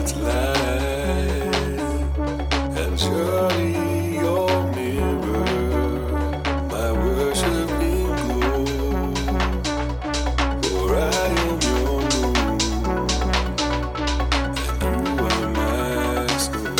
its light, and surely your mirror, my worshiping glow. For I am your moon, and you are my snow.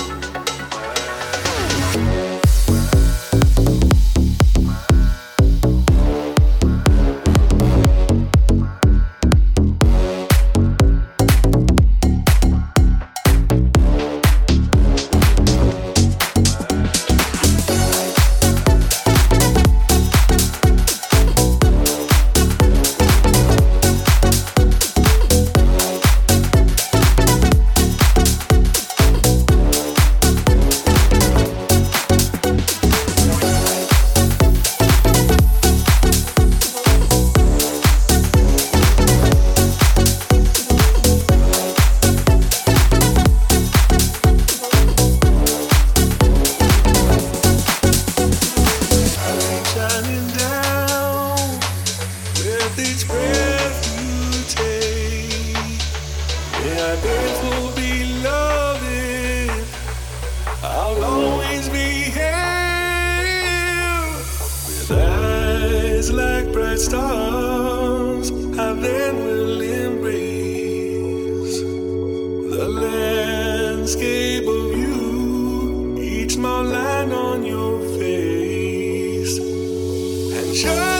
Shining down with each breath you take. May I therefore be loved. I'll always be here with eyes like bright stars. I then will embrace the landscape of you, each small line on your face. And